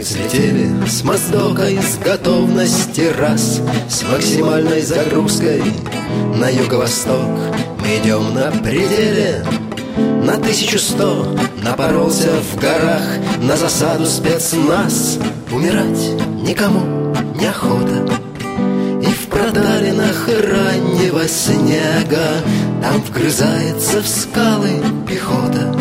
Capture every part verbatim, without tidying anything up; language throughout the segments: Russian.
Взлетели с моздока из готовности раз, с максимальной загрузкой на юго-восток. Мы идем на пределе, на тысячу сто. Напоролся в горах на засаду спецназ. Умирать никому неохота. И в продалинах раннего снега там вгрызается в скалы пехота,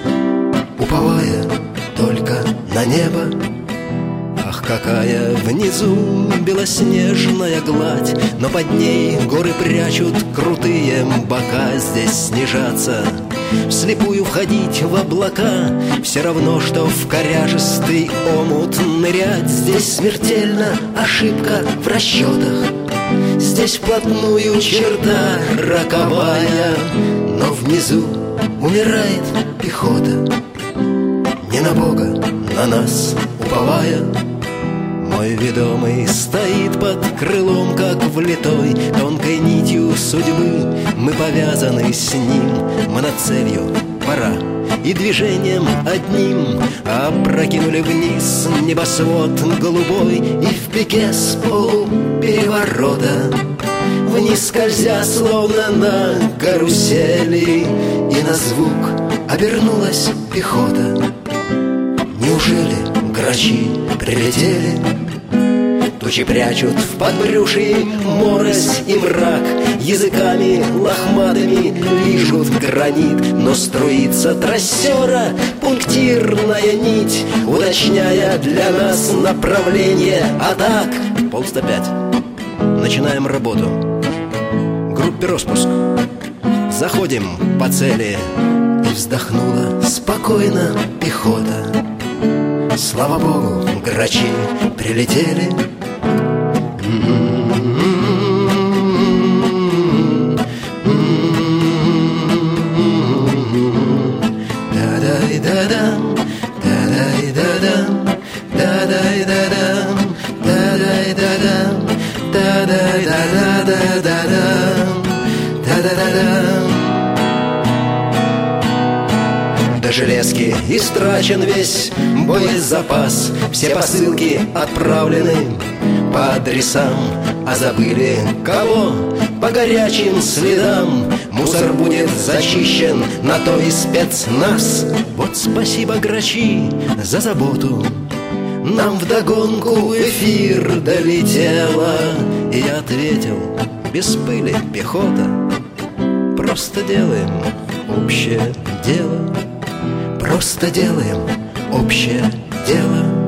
уповая только на небо. Ах, какая внизу белоснежная гладь, но под ней горы прячут крутые бока. Здесь снижаться, вслепую входить в облака, все равно, что в коряжистый омут нырять. Здесь смертельна ошибка в расчетах, здесь вплотную черта роковая. Но внизу умирает пехота, не на Бога, на нас уповая. Мой ведомый стоит под крылом, как влитой, тонкой нитью судьбы мы повязаны с ним. Мы над целью, пора, и движением одним опрокинули вниз небосвод голубой. И в пике с полупереворота, вниз скользя, словно на карусели, и на звук обернулась пехота. Неужели грачи прилетели? Тучи прячут в подбрюшье морось и мрак, языками лохматыми лижут гранит. Но струится трассера пунктирная нить, уточняя для нас направление атак. Полста пять. Начинаем работу. Группе распуск. Заходим по цели. И вздохнула спокойно пехота. Слава Богу, грачи прилетели. Да-дай-да-дам, да-дай-да-дам, да-дай-да-дам, да-дай-да-дам, да-дай-да-да-да-да-дам, да-да-да-дам. До железки истрачен весь боезапас, все посылки отправлены по адресам, а забыли кого по горячим следам. Мусор будет зачищен, на то и спецназ. Вот спасибо, грачи, за заботу. Нам вдогонку в эфир долетело. И я ответил, без пыли, пехота. Просто делаем общее дело. Просто делаем общее дело.